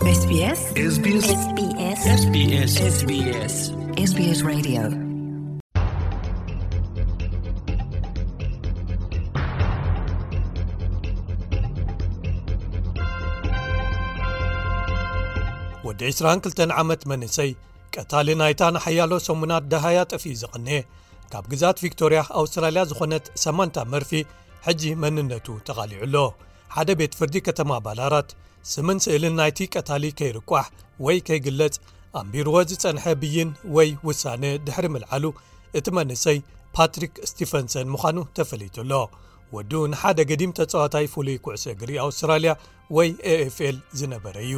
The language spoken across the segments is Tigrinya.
SBS SBS SBS SBS SBS SBS Radio ወደ 22 ዓመት መንሰይ ቀታሊ ናይታን ሓያሎ ሰሙናት ደሃያ ጠፊ ዝቕነ ካብ ግዛት ቪክቶሪያ ኣውስትራልያ ዝኾነት ሰማንታ መርፊ ሕጂ መንነቱ ተቓሊዑሎ ሓደ ቤት ፍርዲ ከተማ ባላራት ስምን ስእልን ናይቲ ቀታሊ ከይርቋሕ ወይ ከይግለጽ ኣንቢርዎ ዝጸንሐ ብይን ወይ ውሳነ ድሕሪ ምልዓሉ እቲ መንሰይ ፓትሪክ ስቲፈንሰን ምዃኑ ተፈሊጡሎ ወዱ ንሓደ ገዲም ተጻዋታይ ፍሉይ ኩዕሶ እግሪ ኣውስትራልያ ወይ AFL ዝነበረ እዩ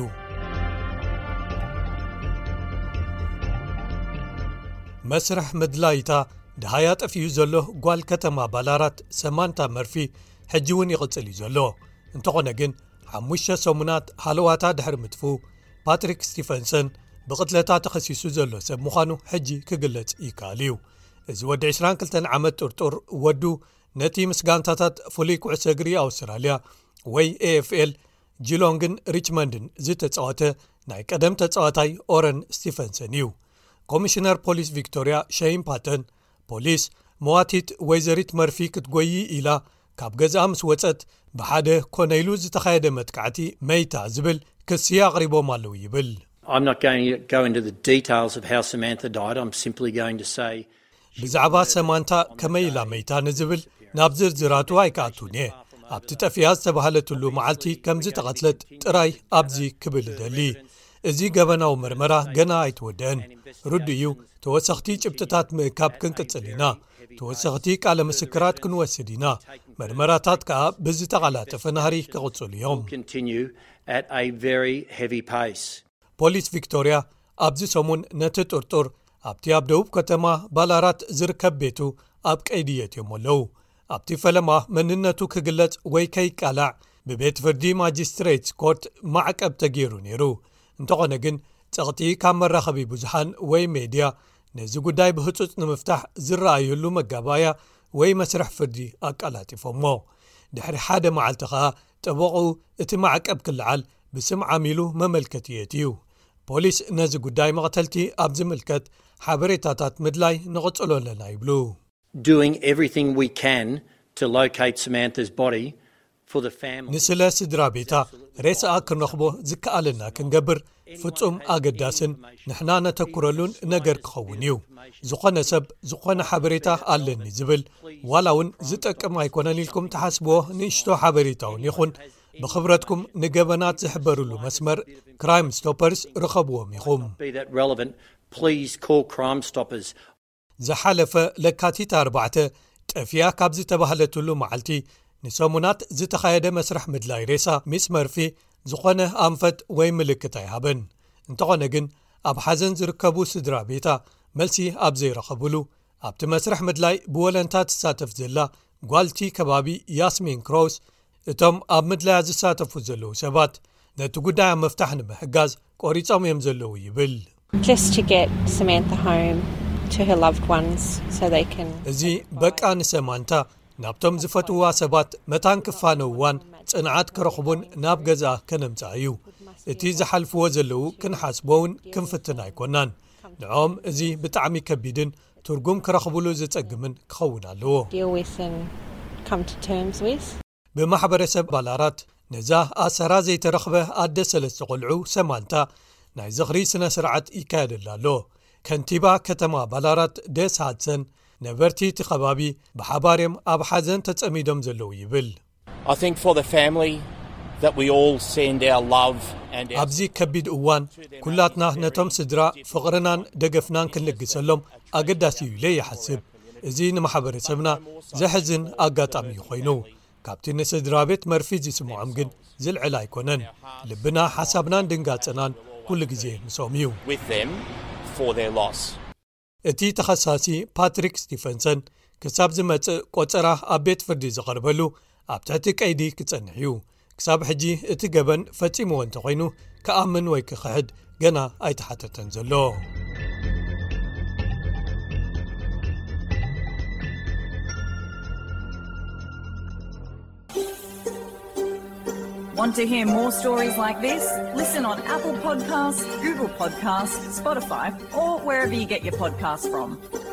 መስርሕ ምድላይታ ደሃያ ጠፊዩ ዘሎ ጓል ከተማ ባላራት ሰማንታ መርፊ ሕጂ እውን ይቕጽል እዩ ዘሎ እንተኾነ ግን 5 ሰሙናት ሃለዋታ ድሕሪ ምጥፉ ፓትሪክ ስቲፈንሰን ብቕትለታ ተኸሲሱ ዘሎ ሰብ ምዃኑ ሕጂ ክግለጽ ይከኣል እዩ እዚ ወዲ 22 ዓመት ጥርጡር ወዱ ነቲ ምስጋንታታት ፍሉይ ኩዕሶ እግሪ ኣውስትራልያ ወይ AFL ጂሎንግን ሪችመንድን ዝተጻወተ ናይ ቀደም ተጻዋታይ ኦረን ስቲፈንሰን እዩ ኮሚሽነር ፖሊስ ቪክቶሪያ ሸይን ፓተን ፖሊስ መዋቲት ወይዘሪት መርፊ ክትጎይ ኢላ ካብ ገዛ ምስ ወፀት ብሓደ ኮነይሉ ዝተኻየደ መጥቃዕቲ መይታ ዝብል ክሲ ኣቕሪቦም ኣለዉ ይብል I'm not going to go into the details of how Samantha died. I'm simply going to say ብዛዕባ ሰማንታ ከመይ ኢላ መይታ ንዝብል ናብ ዝርዝራቱ ኣይከኣቱን እየ ኣብቲ ጠፊያ ዝተባሃለትሉ መዓልቲ ከምዚ ተቐትለት ጥራይ ኣብዚ ክብል ደሊ እዚ ገበናዊ ምርመራ ገና ኣይትወደአን ሩድ እዩ ተወሰኽቲ ጭብጥታት ምእካብ ክንቅጽል ኢና ተወሰኽቲ ቃለ ምስክራት ክንወስድ ኢና መርመራታት ከዓ ብዝተቓላጠፈ ናህሪ ክቕጽሉ እዮም ፖሊስ ቪክቶሪያ ኣብዚ ሰሙን ነቲ ጥርጡር ኣብቲ ኣብ ደቡብ ከተማ ባላራት ዝርከብ ቤቱ ኣብ ቀይድየትዮም ኣለዉ ኣብቲ ፈለማ መንነቱ ክግለጽ ወይ ከይቃላዕ ብቤት ፍርዲ ማጅስትሬትስ ኮርት ማዕቀብ ተገይሩ ነይሩ እንተኾነ ግን ጸቕጢ ካብ መራኸቢ ብዙሓን ወይ ሜድያ ነዚ ጉዳይ ብህፁፅ ንምፍታሕ ዝረኣየሉ መጋባያ ወይ መስርሕ ፍርዲ ኣቃላጢፎሞ ድሕሪ ሓደ መዓልቲ ከዓ ጠበቑ እቲ ማዕቀብ ክልዓል ብስም ዓሚሉ መመልከትየት እዩ ፖሊስ ነዚ ጉዳይ መቕተልቲ ኣብ ዝምልከት ሓበሬታታት ምድላይ ንቕጽሎ ኣለና ይብሉ doing everything we can to locate Samantha's body for the family ንስለ ስድራ ቤታ ሬስኣ ክንረኽቦ ዝከኣልና ክንገብር ፍጹም ኣገዳስን ንሕና ነተኩረሉን ነገር ክኸውን እዩ ዝኾነ ሰብ ዝኾነ ሓበሬታ ኣለኒ ዝብል ዋላ እውን ዝጠቅም ኣይኮነን ኢልኩም ተሓስብዎ ንእሽቶ ሓበሬታውን ይኹን ብኽብረትኩም ንገበናት ዝሕበሩሉ መስመር ክራይም ስቶፐርስ ርኸብዎም ኢኹም ዝሓለፈ ለካቲት 4 ጠፍያ ካብ ዝተባሃለትሉ መዓልቲ ንሰሙናት ዝተኻየደ መስርሕ ምድላይ ሬሳ ሚስ መርፊ ዝኾነ ኣንፈት ወይ ምልክት ኣይሃበን እንተኾነ ግን ኣብ ሓዘን ዝርከቡ ስድራ ቤታ መልሲ ኣብ ዘይረኸብሉ ኣብቲ መስርሕ ምድላይ ብወለንታ ትሳተፍ ዘላ ጓልቲ ከባቢ ያስሚን ክሮውስ እቶም ኣብ ምድላያ ዝሳተፉ ዘለዉ ሰባት ነቲ ጉዳይ ኣብ መፍታሕ ንምሕጋዝ ቆሪፆም እዮም ዘለዉ ይብል just to get Samantha home to her loved ones so they can እዚ በቃ ንሰማንታ ናብቶም ዝፈትዋ ሰባት መታን ክፋነውዋን ጽንዓት ክረኽቡን ናብ ገዛ ከነምጻ እዩ እቲ ዝሓልፍዎ ዘለዉ ክንሓስቦውን ክንፍትን ኣይኮናን ንዖም እዚ ብጣዕሚ ከቢድን ትርጉም ክረኽብሉ ዝጸግምን ክኸውን ኣለዎ ብማሕበረሰብ ባላራት ነዛ ኣሰራ ዘይተረኽበ ኣደ 3 ቆልዑ ሰማንታ ናይ ዝኽሪ ስነ ስርዓት ይካየደላ ኣሎ ከንቲባ ከተማ ባላራት ደስ ሃድሰን ነበርቲ እቲ ከባቢ ብሓባርዮም ኣብ ሓዘን ተጸሚዶም ዘለዉ ይብል I think for the family that we all send our love and ኣብዚ ከቢድ እዋን ኩላትና ነቶም ስድራ ፍቕርናን ደገፍናን ክንልግሰሎም ኣገዳሲ እዩ ኢለ ይሓስብ እዚ ንማሕበረሰብና ዘሕዝን ኣጋጣሚ እዩ ኮይኑ ካብቲ ንስድራ ቤት መርፊ ዝስምዖም ግን ዝልዕል ኣይኮነን ልብና ሓሳብናን ድንጋጽናን ኩሉ ግዜ ምሶም እዩ with them for their loss እቲ ተኸሳሲ ፓትሪክ ስቲፈንሰን ክሳብ ዝመጽእ ቆፀራ ኣብ ቤት ፍርዲ ዝቐርበሉ ኣብ ትሕቲ ቀይዲ ክጸንሕ እዩ ክሳብ ሕጂ እቲ ገበን ፈጺምዎ እንተኾይኑ ከኣምን ወይ ክኽሕድ ገና ኣይተሓተተን ዘሎ Want to hear more stories like this? Listen on Apple Podcasts, Google Podcasts, Spotify, or wherever you get your podcasts from.